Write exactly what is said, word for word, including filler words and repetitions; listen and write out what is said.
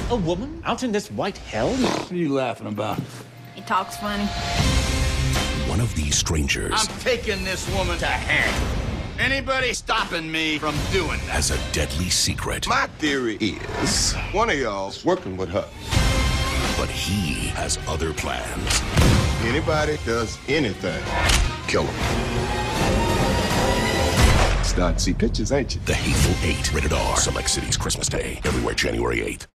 A woman out in this white hell? What are you laughing about? He talks funny. One of these strangers I'm taking this woman to hell. Anybody stopping me from doing that? has a deadly secret, My theory is one of y'all's working with her. but he has other plans. Anybody does anything, kill him. Starting to see pictures, ain't you? The Hateful Eight, rated R. Select cities, Christmas Day, everywhere January eighth.